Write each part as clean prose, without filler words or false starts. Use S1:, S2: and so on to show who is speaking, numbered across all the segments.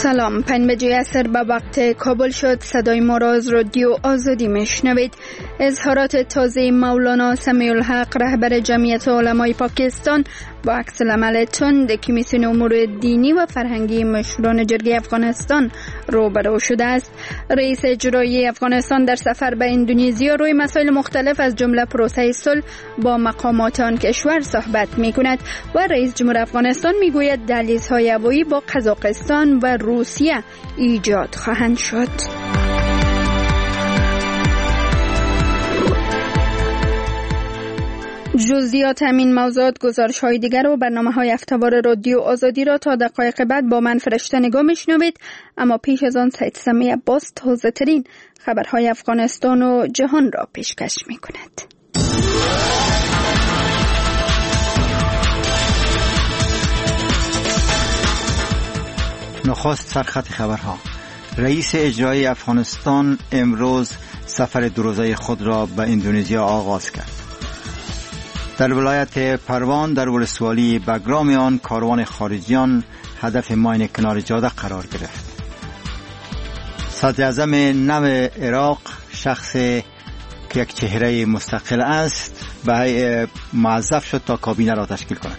S1: سلام، 5 عصر به وقت کابل شد. صدای ما را از رادیو آزادی میشنوید. اظهارات تازه مولانا سمیع الحق رهبر جمعیت علمای پاکستان با عکس العمل تند کمیسیون امور دینی و فرهنگی مشوران جرگه افغانستان روبرو شده است. رئیس اجرایی افغانستان در سفر به اندونزیا روی مسائل مختلف از جمله پروسه صلح با مقامات آن کشور صحبت می کند و رئیس جمهور افغانستان می گوید دهلیزهای هوایی با قزاقستان و روسیه ایجاد خواهند شد. جزئیات همین موضوعات، گزارش های دیگر و برنامه های هفته‌وار رادیو آزادی را تا دقایق بعد با من فرشته نگاه میشنوید. اما پیش از آن سید سمیع عباس تازه ترین خبرهای افغانستان و جهان را پیشکش می کند.
S2: نخست سرخط خبرها. رئیس اجرایی افغانستان امروز سفر 2 روزه خود را به اندونزیا آغاز کرد. در ولایت پروان در ولسوالی بگرام آن کاروان خارجیان هدف ماین کنار جاده قرار گرفت. صدر اعظم نو عراق، شخص که یک چهره مستقل است، به موظف شد تا کابینه را تشکیل کند.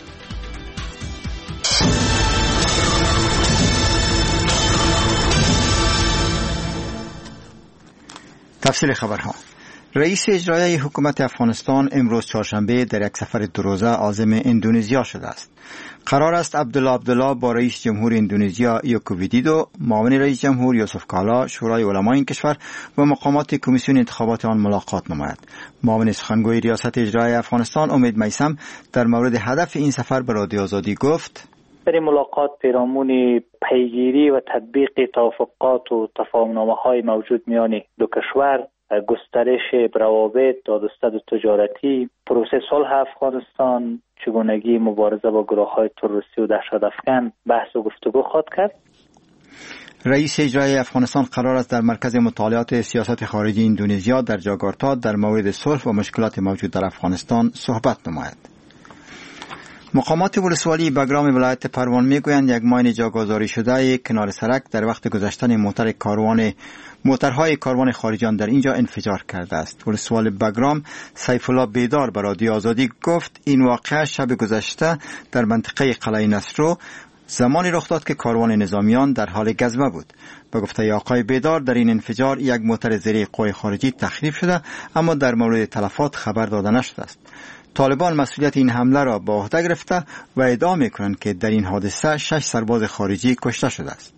S2: تفصیل خبرها. رئیس اجرایی حکومت افغانستان امروز چهارشنبه در یک سفر 2 روزه عازم اندونزیا شده است. قرار است عبدالله با رئیس جمهور اندونزیا یوکو ویدیدو، معاون رئیس جمهور یوسف کالا، شورای علمای این کشور و مقامات کمیسیون انتخابات آن ملاقات نماید. معاون سخنگوی ریاست اجرایی افغانستان امید میثم در مورد هدف این سفر به رادیو آزادی گفت:
S3: در این ملاقات پیرامون پیگیری و تطبیق توافقات و تفاهم‌نامه‌های موجود میان دو کشور، گسترش روابط دادستد تجارتی، پروسه صلح افغانستان، چگونگی مبارزه با گروه‌های تروریستی و دهشت‌افکن بحث و گفتگو خواهد کرد.
S2: رئیس اجرایی افغانستان قرار است در مرکز مطالعات سیاست خارجی اندونزیا در جاکارتا در مورد صلح و مشکلات موجود در افغانستان صحبت نماید. مقامات ولسوالی بگرام ولایت پروان میگویند یک ماین جاگذاری شده کنار سرک در وقت گذشتن موترهای کاروان خارجیان در اینجا انفجار کرده است. ولسوال بگرام سیف الله بیدار به رادیو آزادی گفت این واقعه شب گذشته در منطقه قلعه نصرو زمانی رخ داد که کاروان نظامیان در حال گزمه بود. به گفته آقای بیدار در این انفجار یک موتر زیر قوای خارجی تخریب شده، اما در مورد تلفات خبر داده نشده است. طالبان مسئولیت این حمله را به عهده گرفته و ادعا می‌کنند که در این حادثه 6 سرباز خارجی کشته شده است.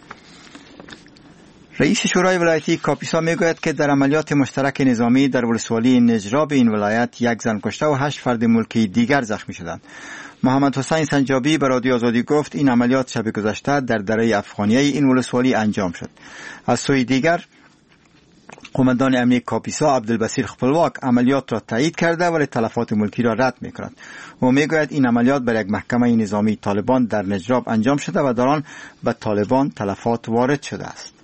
S2: رئیس شورای ولایتی کاپیسا میگوید که در عملیات مشترک نظامی در ولسوالی نجراب این ولایت 1 زن کشته و 8 فرد ملکی دیگر زخمی شدند. محمد حسین سنجابی به رادیو آزادی گفت این عملیات شب گذشته در دره افغانیه این ولسوالی انجام شد. از سوی دیگر قماندان امنیه کاپیسا عبدالبصیر خپلواک عملیات را تایید کرده ولی تلفات ملکی را رد می‌کند. او میگوید این عملیات بر یک محکمه نظامی طالبان در نجراب انجام شده و در آن به طالبان تلفات وارد شده است.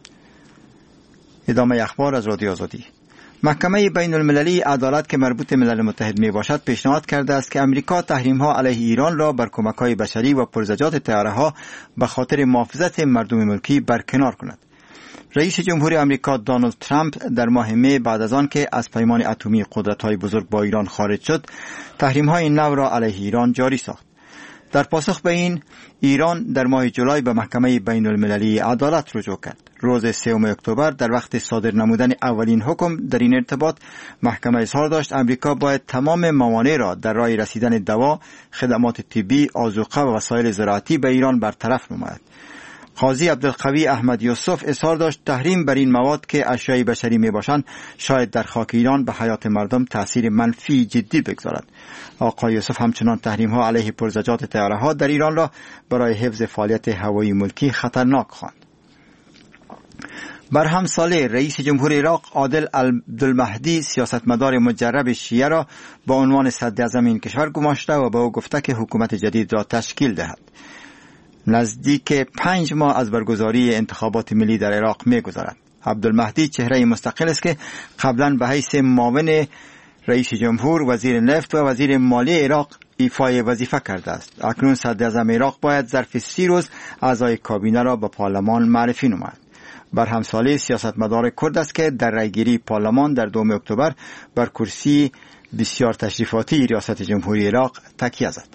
S2: ادامه اخبار از رادیو آزادی. محکمه بین المللی عدالت که مربوط ملل متحد می باشد پیشنهاد کرده است که امریکا تحریم‌ها علیه ایران را بر کمک‌های بشری و پرزجاج طیاره‌ها به خاطر محافظت مردم ملکی برکنار کند. رئیس جمهوری آمریکا دونالد ترامپ در ماه می بعد از آن که از پیمان اتمی قدرت‌های بزرگ با ایران خارج شد، تحریم‌های نو را علیه ایران جاری ساخت. در پاسخ به این، ایران در ماه جولای به محکمه بین المللی عدالت رجوع کرد. روز 3 اکتبر در وقت صادر نمودن اولین حکم در این ارتباط، محکمه اظهار داشت امریکا باید تمام موانع را در راه رسیدن دوا، خدمات طبی، آذوقه و وسایل زراعتی به ایران برطرف نماید. قاضی عبدالقوی احمد یوسف اظهار داشت تحریم بر این مواد که اشیاء بشری می باشند شاید در خاک ایران به حیات مردم تأثیر منفی جدی بگذارد. آقای یوسف همچنان تحریم ها علیه پرزجاج طیاره ها در ایران را برای حفظ فعالیت هوایی ملکی خطرناک خواند. برهم صالح رئیس جمهور عراق عادل عبدالمهدی سیاستمدار مجرب شیعه را با عنوان صدر اعظم این کشور گماشته و به او گفته که حکومت جدید را تشکیل دهد. نزدیک 5 ماه از برگزاری انتخابات ملی در عراق می‌گذرد. عبدالمهدی چهره مستقل است که قبلا به حیث معاون رئیس جمهور، وزیر نفت و وزیر مالی عراق ایفای وظیفه کرده است. اکنون صدر اعظم عراق باید ظرف 30 روز اعضای کابینه را به پارلمان معرفی نماید. برهمسالی سیاستمدار کرد است که در رأیگیری پارلمان در 2 اکتبر بر کرسی بسیار تشریفاتی ریاست جمهوری عراق تکیه زد.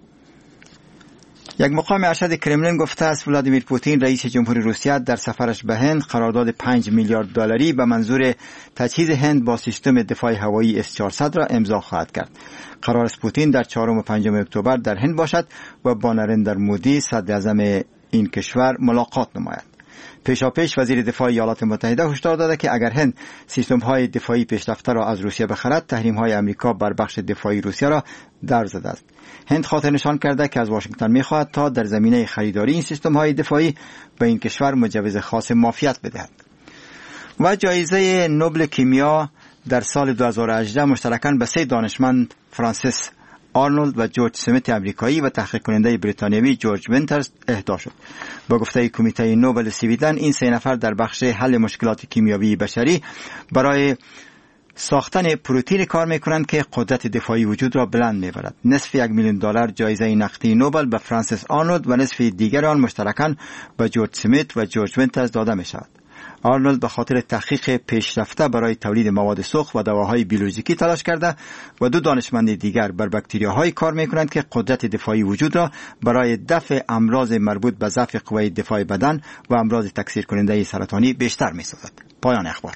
S2: یک مقام ارشد کرملین گفته است ولادیمیر پوتین رئیس جمهوری روسیه در سفرش به هند قرارداد 5 میلیارد دلاری به منظور تجهیز هند با سیستم دفاع هوایی S-400 را امضا خواهد کرد. قرار است پوتین در 4 و 5 اکتبر در هند باشد و با نریندر مودی صدر اعظم این کشور ملاقات نماید. پیشاپیش وزیر دفاع ایالات متحده هشدار داده که اگر هند سیستم‌های دفاعی پیشرفته را از روسیه بخرد، تحریم‌های آمریکا بر بخش دفاعی روسیه را در زده است. هند خاطر نشان کرده که از واشنگتن می‌خواهد تا در زمینه خریداری این سیستم‌های دفاعی به این کشور مجوز خاص مافیت بدهد. و جایزه نوبل کیمیا در سال 2018 مشترکاً به 3 دانشمند فرانسیس آرنولد و جورج سمیت امریکایی و تحقیق کننده بریتانیایی جورج وینترز اهدا شد. با گفته کمیته نوبل سویدن، این 3 نفر در بخش حل مشکلات کیمیایی بشری برای ساختن پروتئین کار میکنند که قدرت دفاعی وجود را بلند میبرد. نصف $1,000,000 جایزه نقدی نوبل به فرانسیس آرنولد و نصف دیگر آن مشترکاً به جورج سمیت و جورج وینترز داده میشود. آرنولد به خاطر تحقیق پیشرفته برای تولید مواد سوخت و دواهای بیولوژیکی تلاش کرده و 2 دانشمند دیگر بر باکتریاهای کار میکنند که قدرت دفاعی وجود را برای دفع امراض مربوط به ضعف قوه دفاع بدن و امراض تکثیر کننده سرطانی بیشتر میسازد. پایان اخبار.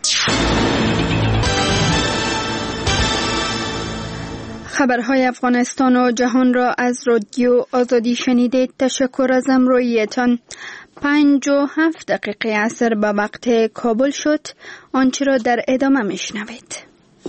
S1: خبرهای افغانستان و جهان را از رادیو آزادی شنیدید. تشکر از همراهیتان. 57 دقیقه عصر به وقت کابل شد. آنچه را در ادامه میشنوید.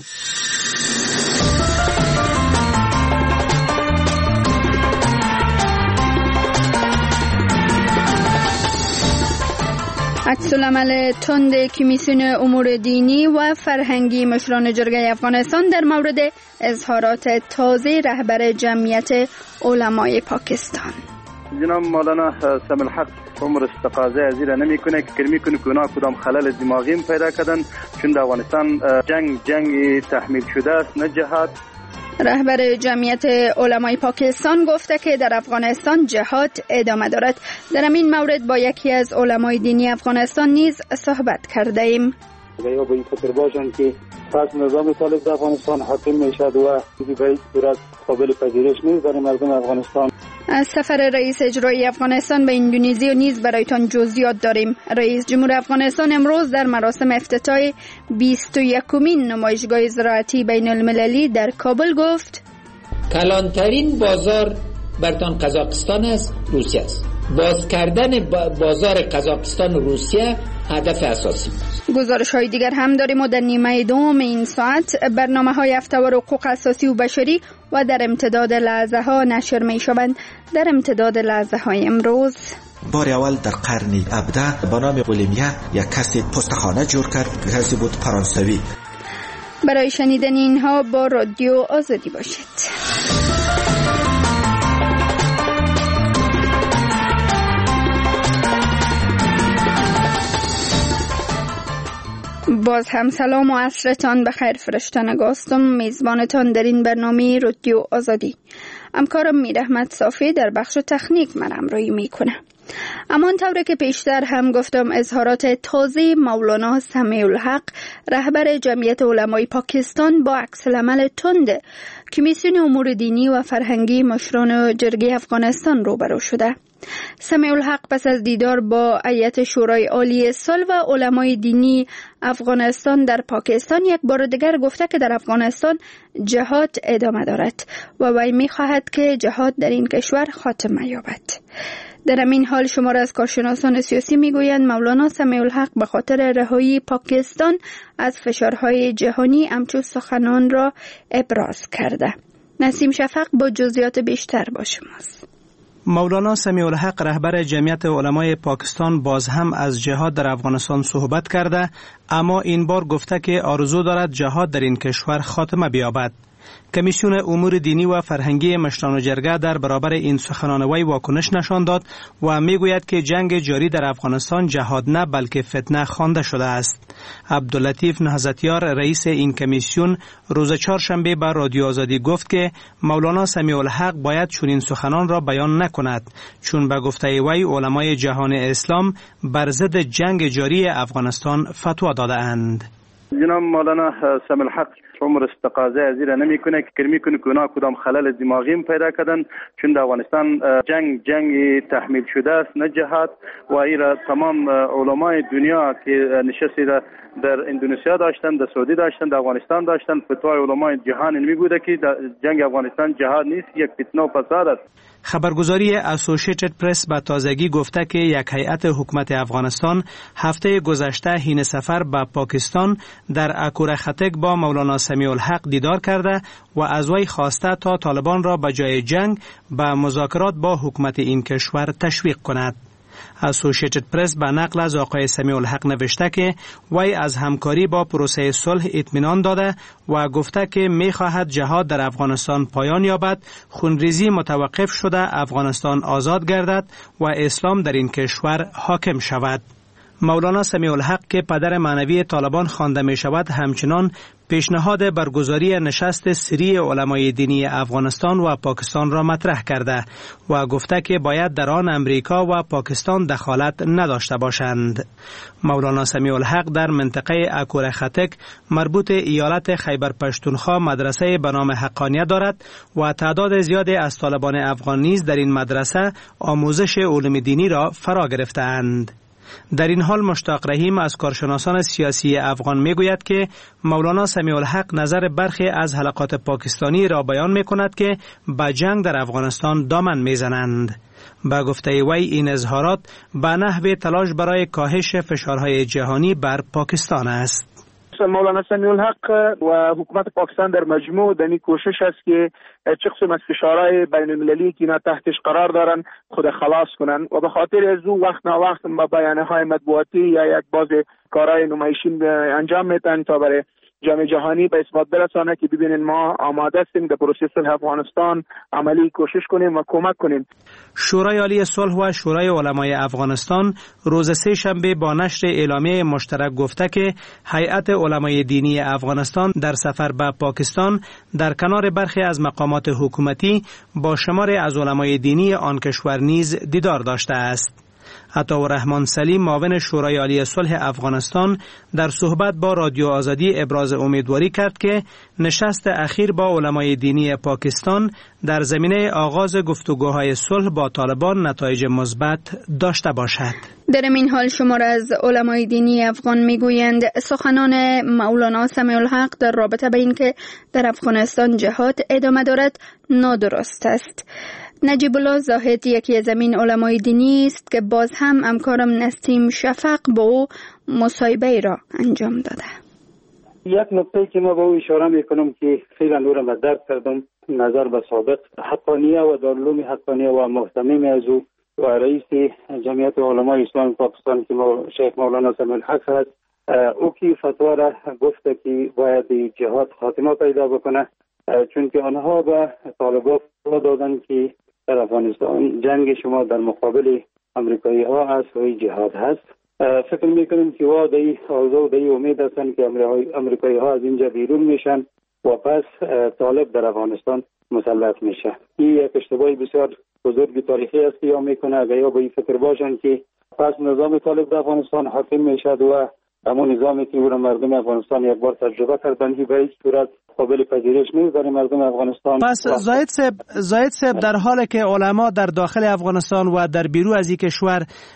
S1: عکس‌العمل تند کمیسیون امور دینی و فرهنگی مشران جرگه افغانستان در مورد اظهارات تازه رهبر جمعیت علمای پاکستان.
S4: جناب مولانا سمیع الحق عمر استقاضای از این نمیکنه که میکنه که اونا کدام خلل دماغی پیدا کردن، چون در افغانستان جنگ تحمیل شده است، نه جهاد.
S1: رهبر جمعیت علمای پاکستان گفته که در افغانستان جهاد ادامه دارد. در این مورد با یکی از علمای دینی افغانستان نیز صحبت کرده ایم.
S5: یا به این فکر باشن که پس نظام طالب در افغانستان حاکم میشد و به این صورت قابل پذیرش نیست در مردم افغانستان.
S1: از سفر رئیس اجرایی افغانستان به اندونزی نیز برایتان جزئیات داریم. رئیس جمهور افغانستان امروز در مراسم افتتاح 21مین نمایشگاه زراعتی بین المللی در کابل گفت
S6: کلانترین بازار برتان قزاقستان است، روسیه است. باز کردن بازار قزاقستان و روسیه هدف اساسی است.
S1: گزارش های دیگر هم داریم و در نیمه دوم این ساعت برنامه های هفته‌وار حقوق اساسی و بشری و در امتداد لحظه ها نشر می شوند. در امتداد لحظه های امروز
S7: بار اول در قرن 17 به نام بولیمیا یک کسی پستخانه جور کرد، کسی بود فرانسوی.
S1: برای شنیدن اینها با رادیو آزادی باشید. باز هم سلام و عصرتان بخیر فرشتن گاستم. میزبانتان در این برنامه رادیو آزادی. همکارم میرحمت صافی در بخش تکنیک من همراهی میکنه. اما طوری که پیشتر هم گفتم، اظهارات تازه مولانا سمیع الحق رهبر جمعیت علمای پاکستان با عکس‌العمل تند کمیسیون امور دینی و فرهنگی مشران جرگه افغانستان روبرو شده. سمیع الحق پس از دیدار با هیئت شورای عالی صلح و علمای دینی افغانستان در پاکستان یک بار دیگر گفته که در افغانستان جهاد ادامه دارد و وی می‌خواهد که جهاد در این کشور خاتمه یابد. در همین حال شمار از کارشناسان سیاسی میگویند مولانا سمیع الحق به خاطر رهایی پاکستان از فشارهای جهانی همچون سخنان را ابراز کرده. نسیم شفق با جزئیات بیشتر با شماست.
S8: مولانا سمیع الحق رهبر جمعیت علمای پاکستان باز هم از جهاد در افغانستان صحبت کرده، اما این بار گفته که آرزو دارد جهاد در این کشور خاتمه بیابد. کمیسیون امور دینی و فرهنگی مشران جرگه در برابر این سخنان وی واکنش نشان داد و میگوید که جنگ جاری در افغانستان جهاد نه بلکه فتنه خوانده شده است. عبداللطیف نهضتیار رئیس این کمیسیون روز چهارشنبه به رادیو آزادی گفت که مولانا سمیع الحق باید چنین سخنان را بیان نکند، چون به گفته وی علمای جهان اسلام بر ضد جنگ جاری افغانستان فتوا داده اند.
S4: جناب مولانا سمیع الحق عمر استقاضه از این نمیکنه که کرمی کنه که اونا کدام خلل دماغی پیدا کردن، چون در افغانستان جنگ تحمیل شده است نه جهاد. و ایرا تمام علمای دنیا که نشستی در اندونزیا داشتن، در سعودی داشتن، در افغانستان داشتن، فتوای علمای جهان می بوده که جنگ افغانستان جهاد نیست، یک فتنه و فساد است.
S8: خبرگزاری اسوسییتد پرس به تازگی گفته که یک هیئت حکومت افغانستان هفته گذشته حین سفر به پاکستان در اکور خطک با مولانا سمیع الحق دیدار کرده و از وی خواسته تا طالبان را به جای جنگ به مذاکرات با حکومت این کشور تشویق کند. اسوسییتد پرس به نقل از آقای سمیع الحق نوشته که وی از همکاری با پروسه صلح اطمینان داده و گفته که می‌خواهد جهاد در افغانستان پایان یابد، خونریزی متوقف شده، افغانستان آزاد گردد و اسلام در این کشور حاکم شود. مولانا سمیع الحق که پدر معنوی طالبان خوانده می شود، همچنان پیشنهاد برگزاری نشست سری علمای دینی افغانستان و پاکستان را مطرح کرده و گفته که باید در آن امریکا و پاکستان دخالت نداشته باشند. مولانا سمیع الحق در منطقه اکور خطک مربوط ایالت خیبر پشتونخوا مدرسه به نام حقانیه دارد و تعداد زیادی از طالبان افغان نیز در این مدرسه آموزش علوم دینی را فرا گرفتند. در این حال مشتاق رحیم از کارشناسان سیاسی افغان میگوید که مولانا سمیع الحق نظر برخی از حلقات پاکستانی را بیان میکند که به جنگ در افغانستان دامن میزنند. با گفته وی این اظهارات به نحو تلاش برای کاهش فشارهای جهانی بر پاکستان است.
S9: مولانا سمیع الحق و حکومت پاکستان در مجموع دنی کوشش است که چه قسم از فشارهای بین المللی که اینا تحتش قرار دارن خود خلاص کنن و به خاطر از او وقت نا وقت با بیانیه‌های مطبوعاتی یا یک باز کارهای نمایشی انجام میدن تا برای جامعه جهانی به اثبات برسانه که ببینین ما آماده هستیم در پروسه صلح افغانستان عملی کوشش کنیم و کمک کنیم.
S8: شورای عالی صلح و شورای علمای افغانستان روز سه شنبه با نشر اعلامیه مشترک گفته که هیئت علمای دینی افغانستان در سفر به پاکستان در کنار برخی از مقامات حکومتی با شماری از علمای دینی آن کشور نیز دیدار داشته است. عطاءالرحمن سلیم معاون شورای عالی صلح افغانستان در صحبت با رادیو آزادی ابراز امیدواری کرد که نشست اخیر با علمای دینی پاکستان در زمینه آغاز گفتگوهای صلح با طالبان نتایج مثبت داشته باشد.
S1: در این حال شمار از علمای دینی افغان میگویند سخنان مولانا سمیع الحق در رابطه به اینکه در افغانستان جهاد ادامه دارد نادرست است. نجیب الله زاهد یکی از این علمای دینی است که باز هم همکارم نسیم شفق با او مصاحبه را انجام داده.
S5: یک نکته که ما با او اشاره میکنم که خیلی نورم و درک کردم نظر به سابق حقانیه و دارالعلوم حقانیه و محتمیم از او و رئیس جمعیت علمای اسلام پاکستان که شیخ مولانا سمیع الحق هست، او که فتوا را گفته که باید جهاد خاتمه پیدا بکنه، چون که آنها به طالبان دادن که در افغانستان جنگ شما در مقابل امریکایی ها است و جهاد هست. فکر میکنیم که وا دای آرزو دای امید هستند که امریکایی ها از اینجا بیرون میشن و پس طالب در افغانستان مسلط میشه. این یک اشتباهی بسیار بزرگ تاریخی است که یا میکنه اگر یا به این فکر باشن که پس نظام طالب در افغانستان حاکم میشد و همون نظامی که مردم افغانستان یک بار تجربه کردن که به هیچ صورت قابل پذیرش نیست برای مردم افغانستان.
S8: پس زاید صاحب در حالی که علما در داخل افغانستان و در بیرون از این کشور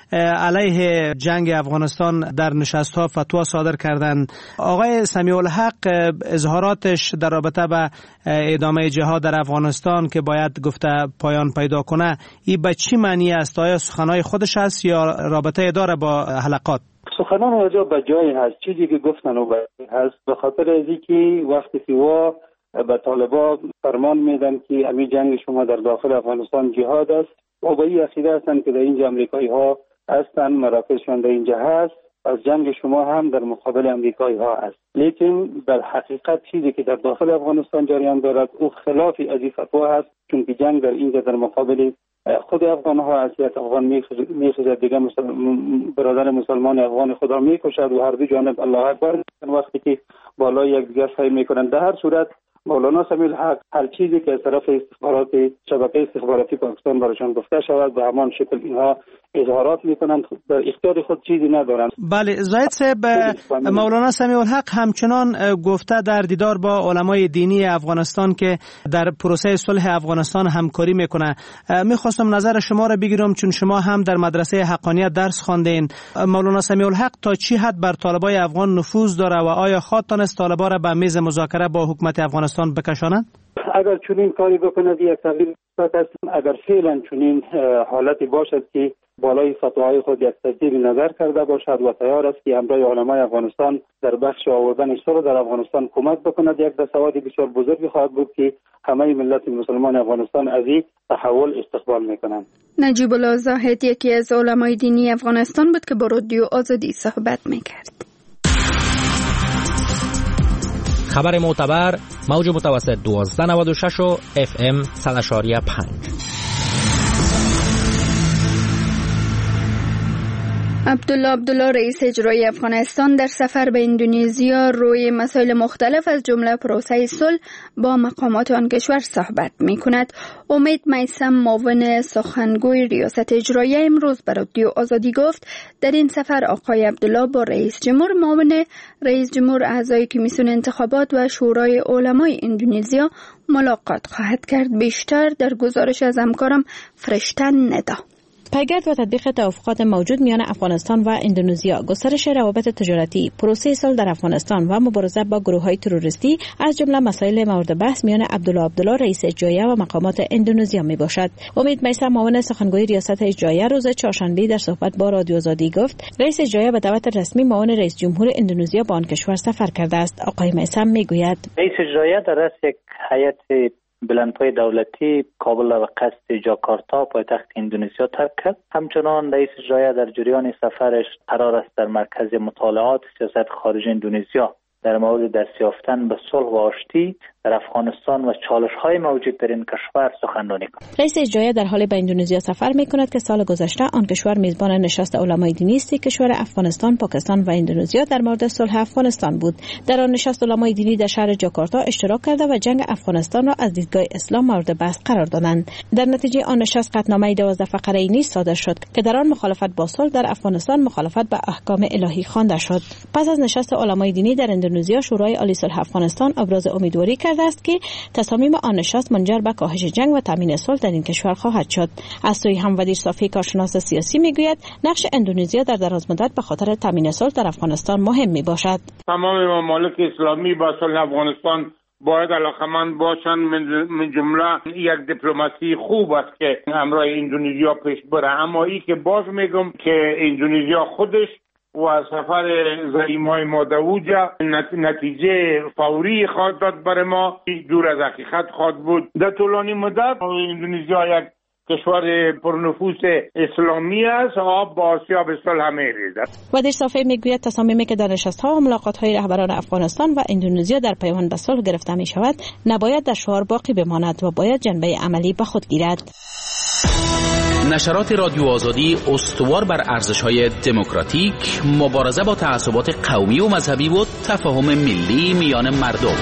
S8: علیه جنگ افغانستان در نشست‌ها فتوا صادر کردند، آقای سمیع الحق اظهاراتش در رابطه با ادامه جهاد در افغانستان که باید گفته پایان پیدا کنه، این به چی معنی است؟ آیا سخنهای خودش است یا رابطه داره با حلقات؟
S5: سخنان واجا به جای هست، چیزی که گفتن و هست، به خاطر از اینکه وقتی که به طالبان فرمان میدن که امی جنگ شما در داخل افغانستان جهاد است و به این عقیده هستند که در اینجا امریکایی ها هستن، مراکزشان در اینجا هست از جنگ شما هم در مقابل امریکایی ها است. لیکن در حقیقت چیزی که در داخل افغانستان جریان دارد او خلافی از این فتوا است، چون که جنگ در اینجا در مقابل خود افغان ها، اصلیت افغان میخوزد، دیگه برادر مسلمان افغان خدا میکشد و هر دو جانب الله اکبر وقتی که بالای یک دیگر فهم میکنند. در هر صورت مولانا سمیع الحق هر چیزی که از طرف شبکه استخباراتی پاکستان برایشان گفته شود به همان شکل اینها اظهارات میکنند، در اختیار خود چیزی ندارند.
S8: بله زاهد صاحب، مولانا سمیع الحق همچنان گفته در دیدار با علمای دینی افغانستان که در پروسه صلح افغانستان همکاری میکنه. میخواستم نظر شما را بگیرم چون شما هم در مدرسه حقانیت درس خواندین. مولانا سمیع الحق تا چی حد بر طالبای افغان نفوذ داره و آیا خواهد است طالبا را به میز مذاکره با حکومت افغانستان بکشانند؟
S5: اگر چنین کاری بکند یک تغییر است. اگر فعلا چنین حالتی باشد که بالای فتواهای خود یک تجدید نظر کرده باشد و تیار است که همراه علمای افغانستان در بخش آوردن صلح در افغانستان کمک بکند، یک دستاورد بسیار بزرگی خواهد بود که همه ملت مسلمان افغانستان از این تحول استقبال میکنند.
S1: نجیب الله زاهد یکی از علمای دینی افغانستان بود که با رادیو آزادی صحبت میکرد.
S10: خبر معتبر، موج متوسط 1296 و FM 100.5.
S1: عبدالله رئیس اجرایی افغانستان در سفر به اندونزیا روی مسائل مختلف از جمله پروسه صلح با مقامات آن کشور صحبت می کند. امید میثم معاون سخنگوی ریاست اجرایی امروز به رادیو آزادی گفت در این سفر آقای عبدالله با رئیس جمهور، معاون رئیس جمهور، اعضای کمیسیون انتخابات و شورای علمای اندونزیا ملاقات خواهد کرد. بیشتر در گزارش از همکارم فرشته ندا.
S11: پیگرد و تطبیق توافقات موجود میان افغانستان و اندونزیا، گسترش روابط تجارتی، پروسه صلح در افغانستان و مبارزه با گروه‌های تروریستی از جمله مسائل مورد بحث میان عبدالله رئیس اجرایی و مقامات اندونزیا میباشد. امید میثم معاون سخنگوی ریاست اجرایی روز چهارشنبه در صحبت با رادیو آزادی گفت رئیس اجرایی به دعوت رسمی معاون رئیس جمهور اندونزیا با آن کشور سفر کرده است. آقای میثم میگوید
S3: رئیس اجرایی در رأس یک هیئت بلندپای دولتی کابل و قصد جاکارتا پایتخت اندونزیا ترک کرد. همچنان رئیس اجرایی در جریان سفرش قرار است در مرکز مطالعات سیاست خارجی اندونزیا در مورد دست یافتن به صلح و آشتی در افغانستان و چالش‌های موجود در این کشور سخنرانی کند.
S11: رئیس اجرایی در حال به اندونزیا سفر می‌کند که سال گذشته آن کشور میزبان نشست علمای دینی است. کشور افغانستان، پاکستان و اندونزیا در مورد صلح افغانستان بود. در آن نشست علمای دینی در شهر جاکارتا اشتراک کرده و جنگ افغانستان را از دیدگاه اسلام مورد بحث قرار دادند. در نتیجه آن نشست قطعنامه 12 فقره‌ای نیز صادر شد که در آن مخالفت با صلح در افغانستان مخالفت به احکام الهی خوانده شد. پس از نشست علمای دینی در اندونزیا، شورای عالی صلح افغانستان ابراز امیدواری کرده است که تصامیم آن نشست منجر به کاهش جنگ و تامین صلح در این کشور خواهد شد. از سوی هم وزیر صافی کارشناس سیاسی میگوید نقش اندونزیا در دراز مدت به خاطر تامین صلح در افغانستان مهم میباشد.
S12: تمام ممالک اسلامی با صلح افغانستان باید علاقمند باشند، من جمله یک دیپلماسی خوب است که همراه اندونزیا پیش بره. اما ای که باز میگم که اندونزیا خودش و سفر زعیم‌های مادوجا نتیجه فوری خواهد داد برای ما، دور از حقیقت خواهد بود. در طولانی مدت اندونزیا یک کشور پرنفوذ اسلامی است، آب با آسیاب صلح می‌ریزد.
S11: وزیر صافی میگوید تصامیمی که در نشست‌ها و ملاقات‌های رهبران افغانستان و اندونزیا در پیوند به صلح گرفته می‌شود نباید در شعار باقی بماند و باید جنبه عملی به خود گیرد.
S13: نشرات رادیو آزادی استوار بر ارزش‌های دموکراتیک، مبارزه با تعصبات قومی و مذهبی و تفاهم ملی میان مردم.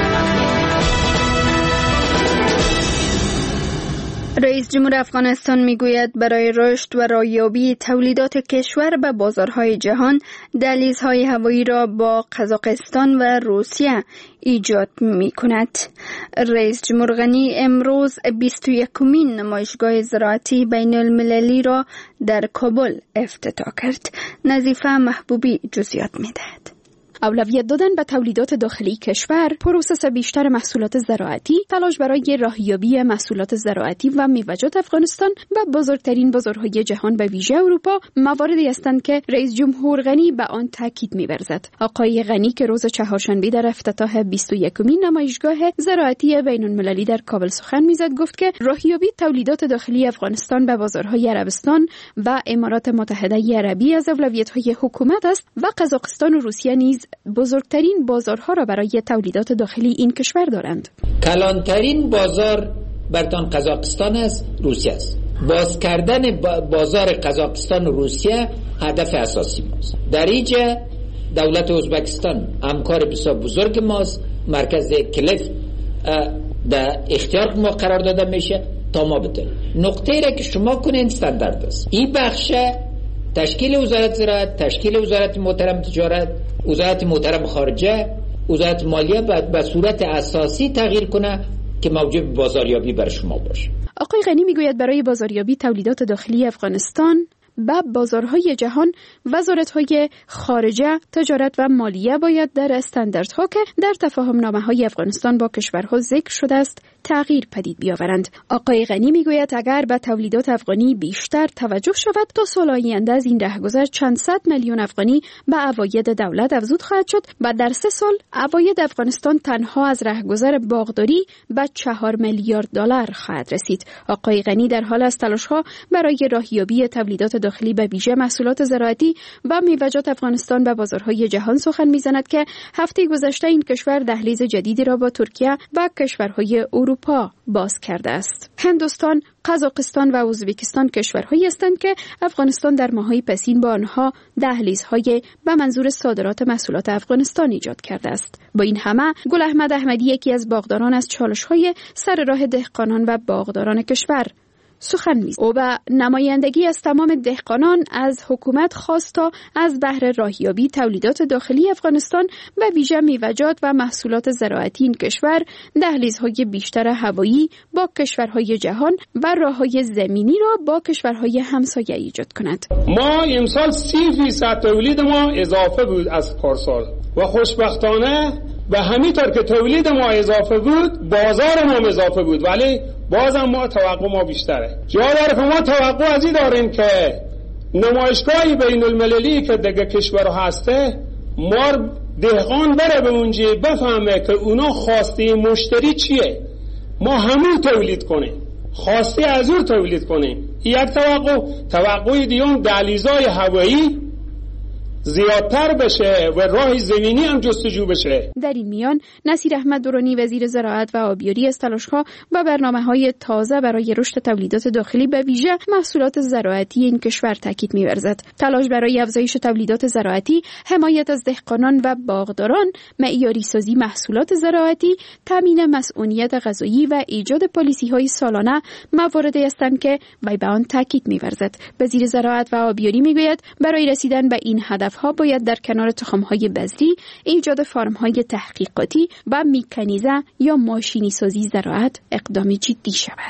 S1: رئیس جمهور افغانستان میگوید برای رشد و رایابی تولیدات کشور به بازارهای جهان دهلیزهای هوایی را با قزاقستان و روسیه ایجاد می کند. رئیس جمهور غنی امروز 21مین نمایشگاه زراعتی بین المللی را در کابل افتتاح کرد. نظیفه محبوبی جزئیات می دهد. اولویت دادن به تولیدات داخلی کشور، پروسس بیشتر محصولات زراعتی، تلاش برای راهیابی محصولات زراعتی و میوه‌جات افغانستان و بزرگترین بازارهای جهان به ویژه اروپا مواردی هستند که رئیس جمهور غنی به آن تاکید می‌ورزد. آقای غنی که روز چهارشنبه در افتتاح 21مین نمایشگاه زراعتی بین‌المللی در کابل سخن می‌زد، گفت که راهیابی تولیدات داخلی افغانستان به بازارهای عربستان و امارات متحده عربی از اولویت‌های حکومت است و قزاقستان و روسیه نیز بزرگترین بازارها را برای تولیدات داخلی این کشور دارند.
S6: کلانترین بازار برتان قزاقستان است، روسیه است. باز کردن بازار قزاقستان و روسیه هدف اساسی ماست. در اینجا دولت ازبکستان همکار بسیار بزرگ ماست. مرکز کلیف در اختیار ما قرار داده میشه تا ما بتونیم نقطه را که شما کنین استاندارد است. این بخش تشکیل وزارت زراعت، تشکیل وزارت محترم تجارت، وزارت محترم خارجه، وزارت مالیه به صورت اساسی تغییر کنه که موجب بازاریابی برای شما باشه.
S1: آقای غنی میگوید برای بازاریابی تولیدات داخلی افغانستان به بازارهای جهان وزارت‌های خارجه، تجارت و مالیه باید در استانداردها که در تفاهم‌نامه‌های افغانستان با کشورها ذکر شده است تغییر پدید بیاورند. آقای غنی میگوید اگر به تولیدات افغانی بیشتر توجه شود تا سال آینده از این رهگذر چند صد میلیون افغانی به عواید دولت افزود خواهد شد و در 3 سال عواید افغانستان تنها از رهگذر باغداری به 4 میلیارد دلار خواهد رسید. آقای غنی در حال است تلاش‌ها برای راهیابی تولیدات داخلی به ویژه محصولات زراعتی و میوه‌جات افغانستان به بازارهای جهان سخن میزند که هفته گذشته این کشور دهلیز جدیدی را با ترکیه و کشورهای اروپا باز کرده است. هندوستان، قزاقستان و ازبکستان کشورهایی هستند که افغانستان در ماه‌های پسین با آنها دهلیزهای به منظور صادرات محصولات افغانستان ایجاد کرده است. با این همه گل احمد احمدی یکی از باغداران از چالش‌های سر راه دهقانان و باغداران کشور سخن می‌زد. او به نمایندگی از تمام دهقانان از حکومت خواست تا از بهر راهیابی تولیدات داخلی افغانستان و ویژه میوه‌جات و محصولات زراعتی این کشور دهلیزهای بیشتر هوایی با کشورهای جهان و راههای زمینی را با کشورهای همسایه ایجاد کند.
S14: ما امسال 30% تولید ما اضافه بود از پارسال و خوشبختانه و همینطور که تولید ما اضافه بود بازار ما اضافه بود، ولی بازم ما توقع ما بیشتره. جا داره که ما توقع از این داریم که نمایشگاه بین المللی که دیگه کشور هسته ما دهقان بره به اونجا بفهمه که اونا خواسته مشتری چیه، ما همون تولید کنیم، خواسته از اون تولید کنیم. یک توقع دیگه دهلیزهای هوایی زیادتر بشه و راه زمینی هم جستجو بشه.
S1: در این میان نصیر احمد درانی وزیر زراعت و آبیاری از تلاش‌ها و برنامه‌های تازه برای رشد تولیدات داخلی به ویژه محصولات زراعتی این کشور تاکید می‌ورزد. تلاش برای افزایش تولیدات زراعتی، حمایت از دهقانان و باغداران، معیاری سازی محصولات زراعتی، تامین مسئولیت غذایی و ایجاد پالیسی‌های سالانه مواردی هستند که وی به آن تاکید می‌ورزد. وزیر زراعت و آبیاری می‌گوید برای رسیدن به این هدف ها باید در کنار تخم‌های بذری ایجاد فارم‌های تحقیقاتی و میکانیزه یا ماشینی سازی زراعت اقدام جدی شود.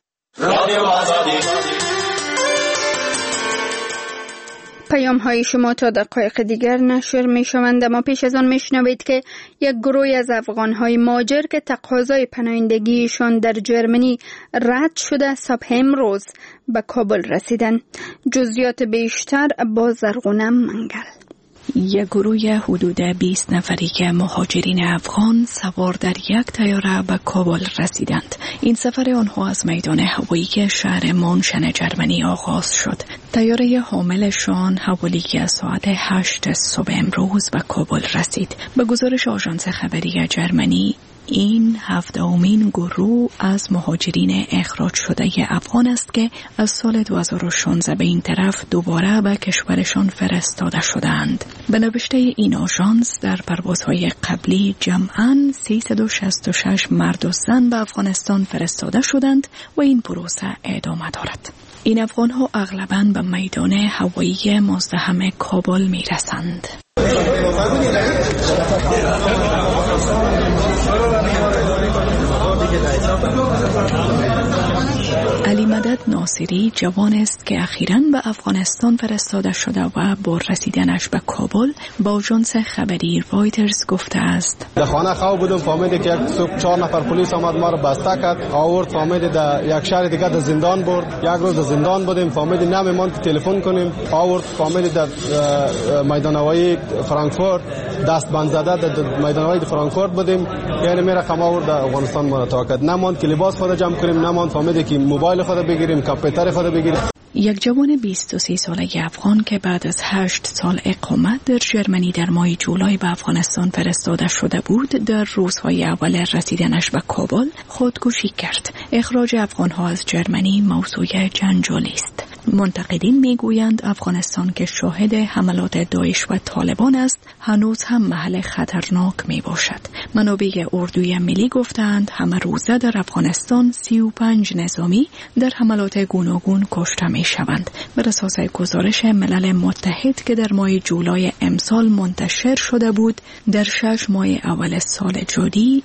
S1: پیام های شما تا دقایق دیگر نشر می شوند، اما پیش از آن می شنوید که یک گروه از افغان های مهاجر که تقاضای پناهندگیشان در جرمنی رد شده صبح امروز به کابل رسیدند. جزئیات بیشتر با زرغونه منگل.
S15: یک گروه حدود 20 نفری که مهاجرین افغان سوار در یک طیاره به کابل رسیدند. این سفر آنها از میدان هوایی شهر مونشن جرمنی آغاز شد. طیاره حاملشان حوالی که ساعت 8 صبح امروز به کابل رسید. به گزارش آژانس خبری جرمنی، این 7مین گروه از مهاجرین اخراج شده افغان است که از سال 2016 به این طرف دوباره به کشورشان فرستاده شدند. به نوشته این آژانس در پروازهای قبلی جمعاً 366 مرد و زن به افغانستان فرستاده شدند و این پروسه ادامه دارد. این افغان‌ها اغلباً به میدان هوایی مزدحم کابل می‌رسند. علی مدد ناصری جوان است که اخیراً به افغانستان فرستاده شده و با رسیدنش به کابل با آژانس خبری رایترز گفته است:
S16: در خانه خواب بودم، فهمیدم که یک صبح 4 نفر پلیس آمد ما رو بسته کرد، آورد فهمیدم در یک شهر دیگه در زندان برد. یک روز در زندان بودیم، فهمیدم نمی‌ماند که تلفن کنیم، آورد فهمیدم در میدان هوایی فرانکفورت دستبند زده در میدان هوایی فرانکفورت بودیم، یعنی میره خم آورد در افغانستان ما رو تا کرد. نماند که لباس خود جمع کنیم، نماند فهمیدم که موبایل خود بگیریم، کامپیوتر خود بگیریم.
S15: یک جوان 23 ساله افغان که بعد از 8 سال اقامت در جرمنی در ماه جولای به افغانستان فرستاده شده بود، در روزهای اول رسیدنش به کابل خودکشی کرد. اخراج افغانها از جرمنی موضوع جنجالی است. منتقدین میگویند افغانستان که شاهد حملات داعش و طالبان است، هنوز هم محل خطرناک می باشد. منابع اردوی ملی گفتند همه روزه در افغانستان 35 نظامی در حملات گوناگون کشته می شوند. بر اساس گزارش ملل متحد که در ماه جولای امسال منتشر شده بود، در 6 ماه اول سال جاری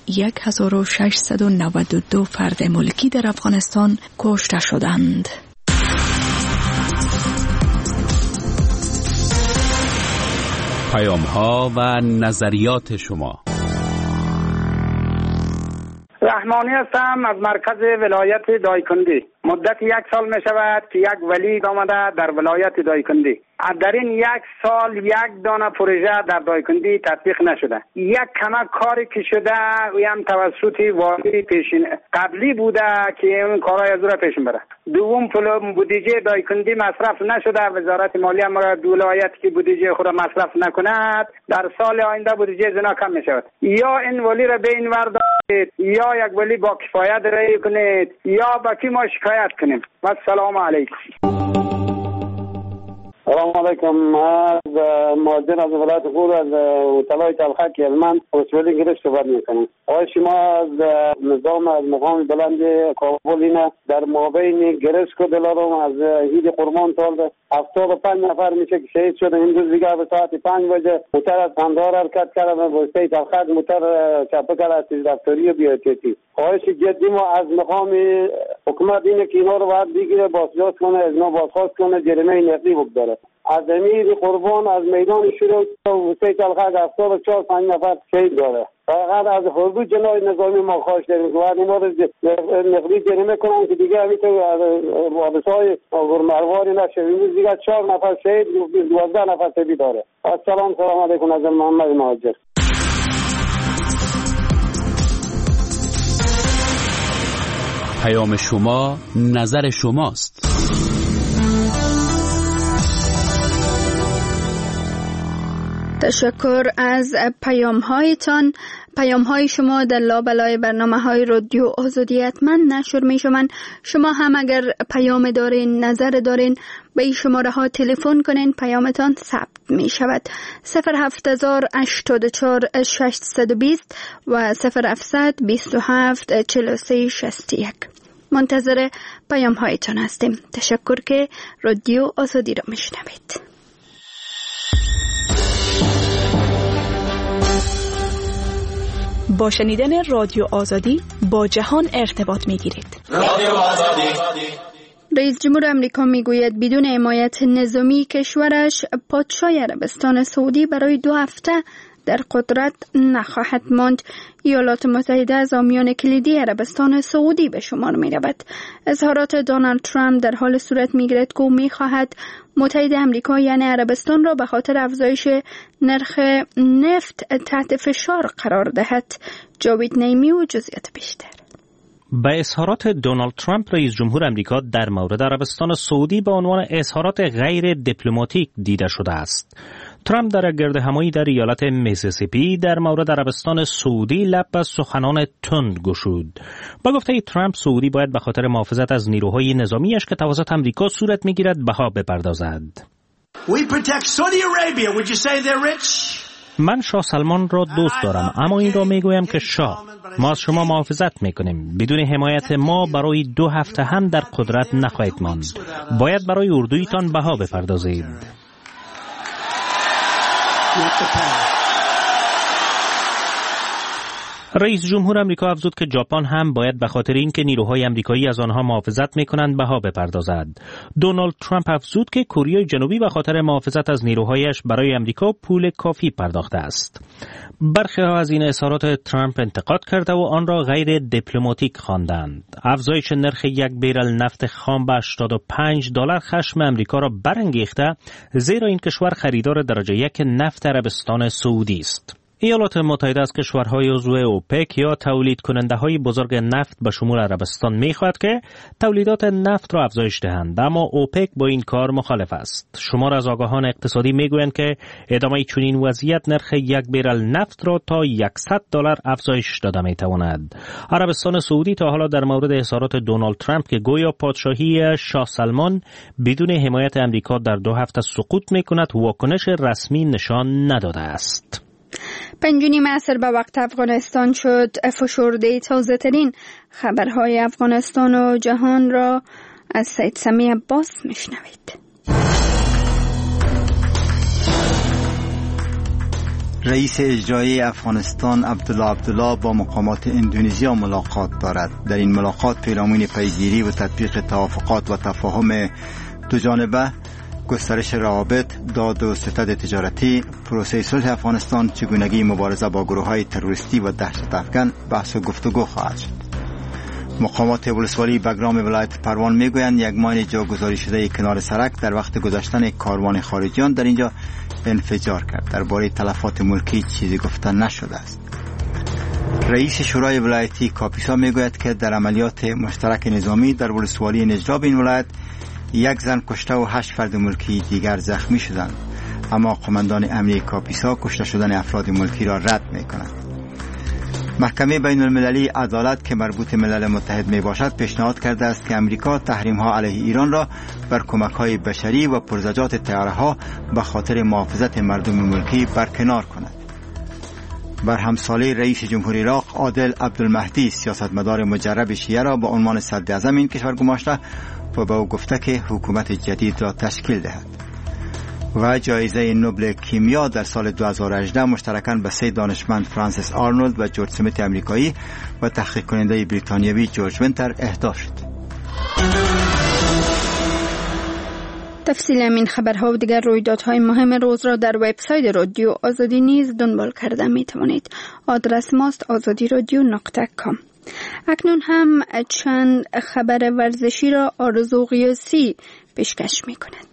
S15: 1692 فرد ملکی در افغانستان کشته شدند.
S13: پیام‌ها و نظریات شما.
S17: رحمانی هستم از مرکز ولایت دایکندی. مدت 1 سال می شود که یک ولی آمده در ولایت دایکندی. در این 1 سال 1 دانه پروژه در دایکندی تطبیق نشده. یک کمک کاری که شده و هم توسط والی پیشین قبلی بوده که اون کارهای از را پیش بره. دوم بودجه دایکندی مصرف نشده. وزارت مالیه مرا ولایت که بودجه خود مصرف نکند در سال آینده بودجه زنا کم می شود. یا این ولی را به این ور دارید، یا یک ولی با کفایت رای کنید، یا با کی ما شکایت کنیم. و السلام علیکم.
S18: سلام علیکم. از مهاجر از ولایت خود از طلای تلخک هلمند رسولی گرفت صحبت میکنم. آقای شما از نظام از مقام بلند کابل اینا در مابین گرسک و دلارم از عید قربان سال 75 نفر میشه که شهید شده. این روز دیگه به ساعت 5 بجه موتر از قندهار حرکت کرده و واسطه تلخک موتر چپه کرده از دفتری و بیاتی. خواهش جدی ما از مقام حکومت اینه که اینا رو باید بگیره، بازجات کنه، از اینا بازخواست کنه، جریمه نقدی بگذاره. از امیر قربان از میدان شروع و واسطه تلخک 74 نفر شهید داره. فقط از حدود جنای نظامی ما خواهش داریم که باید اینا رو نقدی جریمه کنن که دیگه همینطور حادثه‌های غیرمرواری نشه. این روز دیگه 4 نفر شهید، 12 نفر شهید داره. سلام علیکم از محمد مهاجر.
S13: پیام شما نظر شماست.
S1: تشکر از پیام‌هایتان. پیام‌های شما در لابلای برنامه‌های رادیو آزادی حتما نشر می‌شوند. شما هم اگر پیام دارین، نظر دارین، به این شماره‌ها تلفن کنین، پیامتان ثبت می‌شود. 07084 620 و 0727 43 61. منتظر پیام‌هایتان هستیم. تشکر که رادیو آزادی را میشنوید.
S15: با شنیدن رادیو آزادی با جهان ارتباط می‌گیرید.
S1: رادیو آزادی. رئیس جمهور آمریکا میگوید بدون حمایت نظامی کشورش پادشاه عربستان سعودی برای 2 هفته در قدرت نخواهد ماند. ایالات متحده از حامیان کلیدی عربستان سعودی به شمار می رود. اظهارات دونالد ترامپ در حال صورت می گیرد که او می خواهد متحد آمریکا یعنی عربستان را به خاطر افزایش نرخ نفت تحت فشار قرار دهد. جاوید نیمی و جزئیات بیشتر.
S8: به اظهارات دونالد ترامپ رئیس جمهور آمریکا در مورد عربستان سعودی به عنوان اظهارات غیر دیپلماتیک دیده شده است. ترامپ در گردهمایی در ایالت میسیسیپی در مورد عربستان سعودی لب به سخنان تند گشود. با گفته ترامپ سعودی باید به خاطر محافظت از نیروهای نظامیش که توسط آمریکا صورت میگیرد بها بپردازد. من شاه سلمان را دوست دارم، اما این را میگویم که شاه، ما از شما محافظت میکنیم. بدون حمایت ما برای 2 هفته هم در قدرت نخواهید ماند. باید برای اردویتان بها بپردازید.
S10: رئیس جمهور آمریکا افزود که ژاپن هم باید به خاطر اینکه نیروهای آمریکایی از آنها محافظت می‌کنند بها بپردازد. دونالد ترامپ افزود که کره جنوبی به خاطر محافظت از نیروهایش برای آمریکا پول کافی پرداخته است. برخی از این اظهارات ترامپ انتقاد کرده و آن را غیر دیپلماتیک خواندند. افزایش نرخ یک بیرل نفت خام به $85 خشم آمریکا را برانگیخته، زیرا این کشور خریدار درجه یک نفت عربستان سعودی است. ایالات متحده از کشورهای عضو اوپک یا تولید کننده های بزرگ نفت به شمول عربستان می‌خواهد که تولیدات نفت را افزایش دهند، اما اوپک با این کار مخالف است. شمار از آگاهان اقتصادی میگویند که ادامه چنین وضعیت نرخ یک بیرل نفت را تا $100 افزایش داده می‌تواند. عربستان سعودی تا حالا در مورد اظهارات دونالد ترامپ که گویا پادشاهی شاه سلمان بدون حمایت آمریکا در 2 هفته سقوط می‌کند واکنش رسمی نشان نداده است.
S1: 5 عصر به وقت افغانستان شد. فشرده تازه ترین خبرهای افغانستان و جهان را از سید سمی عباس میشنوید.
S2: رئیس اجرایی افغانستان عبدالله با مقامات اندونزیا ملاقات دارد. در این ملاقات پیرامون پیگیری و تطبیق توافقات و تفاهم دو جانبه، گسترش روابط، داد و ستد تجارتی، پروسه صلح افغانستان، چگونگی مبارزه با گروه‌های تروریستی و دهشت افکن بحث و گفتگو خواهد شد. مقامات ولسوالی بگرام ولایت پروان میگویند یک ماین جاگذاری شده کنار سرک در وقت گذشتن کاروان خارجیان در اینجا انفجار کرد. درباره تلفات ملکی چیزی گفته نشده است. رئیس شورای ولایتی کاپیسا میگوید که در عملیات مشترک نظامی در ولسوالی نجراب این ولایت 1 زن کشته و 8 فرد ملکی دیگر زخمی شدند، اما قماندان امنیتی کاپیسا کشته شدن افراد ملکی را رد می‌کند. محکمه بین المللی عدالت که مربوط ملل متحد می باشد پیشنهاد کرده است که امریکا تحریم‌ها علیه ایران را بر کمک‌های بشری و پرزجات طیاره‌ها به خاطر محافظت مردم ملکی برکنار کند. بر همساله رئیس جمهوری عراق عادل عبدالمهدی سیاستمدار مجرب شیعه را به عنوان صدراعظم این کشور گماشته و به او گفته که حکومت جدید را تشکیل دهد. و جایزه نوبل کیمیا در سال 2018 مشترکاً به 3 دانشمند فرانسیس آرنولد و جورج سمیت امریکایی و تحقیق کننده بریتانیایی جورج وینتر اهدا شد.
S1: تفصیل این خبرها و دیگر رویدادهای مهم روز را در وبسایت رادیو آزادی نیز دنبال کرده می توانید. آدرس ماست azadiradyo.com. اکنون هم چند خبر ورزشی را آرزو قیاسی پیشکش می کند.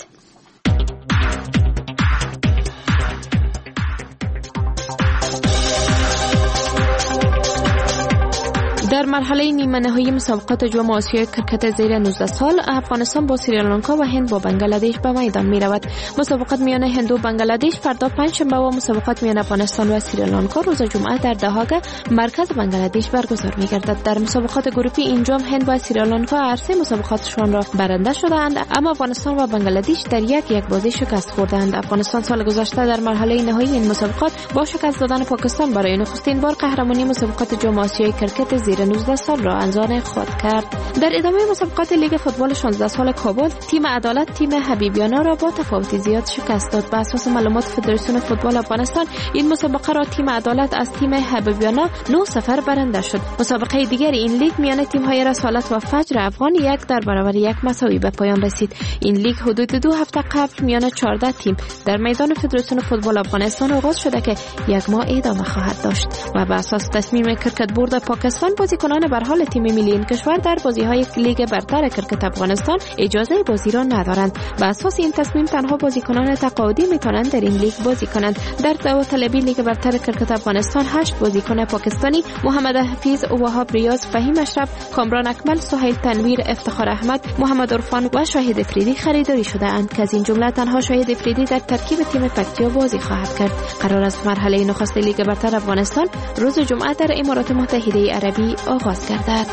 S19: در مرحله نیمه نهایی مسابقات جام آسیای کرکت زیر 19 سال افغانستان با سریلانکا و هند با بنگلادش به میدان می رود. مسابقات میان هند و بنگلادش فردا پنجشنبه و مسابقات میان افغانستان و سریلانکا روز جمعه در دهاگ مرکز بنگلادش برگزار می گردد. در مسابقات گروهی این جام هند و سریلانکا هر سه مسابقاتشان را برنده شدند، اما افغانستان و بنگلادش در یک بازی شکست خوردند. افغانستان سال گذشته در مرحله نهایی این مسابقات با شکست دادن پاکستان برای نخستین بار قهرمانی مسابقات جام آسیای کرکت زیر 19 سال را انجام خود کرد. در ادامه مسابقات لیگ فوتبال 16 سال کابل، تیم عدالت تیم حبیبیانا را با تفاوت زیاد شکست داد. بر اساس معلومات فدراسیون فوتبال افغانستان، این مسابقه را تیم عدالت از تیم حبیبیانا 9-0 برنده شد. مسابقه دیگر این لیگ میان تیم‌های رسالت و فجر افغان 1-1 مساوی به پایان رسید. این لیگ حدود 2 هفته قبل میان 14 تیم در میدان فدراسیون فوتبال افغانستان آغاز شده که 1 ماه ادامه خواهد داشت و بر اساس تصمیم کرکت بورد پاکستان بازیکنان به حال تیم ملی این کشور در بازی‌های لیگ برتر کرکت افغانستان اجازه بازی را ندارند. بر اساس این تصمیم تنها بازیکنان تقاعدی میتونند در این لیگ بازی کنند. در داوطلبی لیگ برتر کرکت افغانستان 8 بازیکن پاکستانی محمد حفیظ، وهاب ریاض، فهیم اشرف، کامران اکمل، سهیل تنویر، افتخار احمد، محمد عرفان و شاهد افریدی خریداری شده اند که از این جمله تنها شاهد افریدی در ترکیب تیم پکتیا بازی خواهد کرد. قرار است مرحله نخست لیگ برتر افغانستان روز جمعه در امارات متحده عربی آغاز گردد.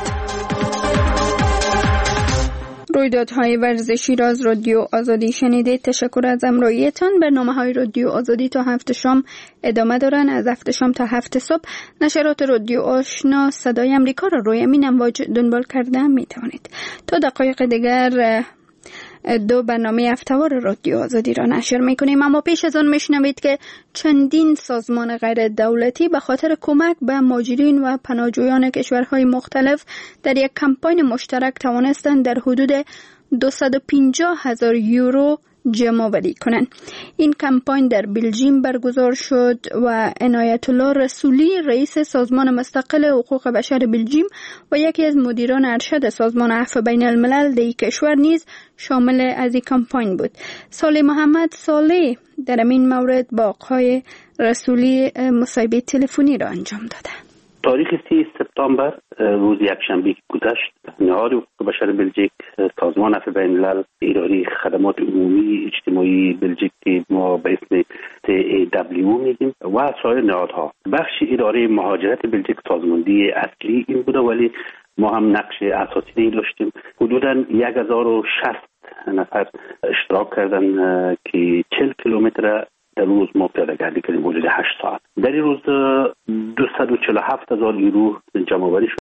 S1: رویدادهای ورزشی را از رادیو آزادی شنیدید. تشکر از همراهیتان. برنامه‌های رادیو آزادی تا 7 شام ادامه دارند. از 7 شام تا 7 صبح نشرات رادیو آشنا صدای امریکا را روی امین امواج دنبال کرده می توانید. تا دقایق دیگر دو برنامه هفته‌وار رادیو آزادی را نشر میکنیم. اما پیش از آن میشنوید که چندین سازمان غیر دولتی به خاطر کمک به مهاجرین و پناهجویان کشورهای مختلف در یک کمپاین مشترک توانستند در حدود 250,000 یورو جمع آوری کنند. این کمپاین در بلژیم برگزار شد و عنایت الله رسولی رئیس سازمان مستقل حقوق بشر بلژیم و یکی از مدیران ارشد سازمان عفو بین الملل در کشور نیز شامل از این کمپاین بود. صالح محمد صالح در این مورد با آقای رسولی مصاحبه تلفنی را انجام داده.
S20: تاریخ 30 سپتامبر روز یکشنبه گذشت، نهاد حقوق بشر بلژیک، سازمان عفو بین الملل، اداره خدمات عمومی اجتماعی بلژیک که ما به اسم CAW میگیم و سایر نهادها، بخش اداره مهاجرت بلژیک سازماندهی اصلی این بوده، ولی ما هم نقش اساسی داشتیم. حدوداً 1060 نفر اشتراک کردن که 40 کیلومتر در روز ما پیاده گردی کردیم حدود 8 ساعت. در این روز 247,000 یورو جمع آوری شد.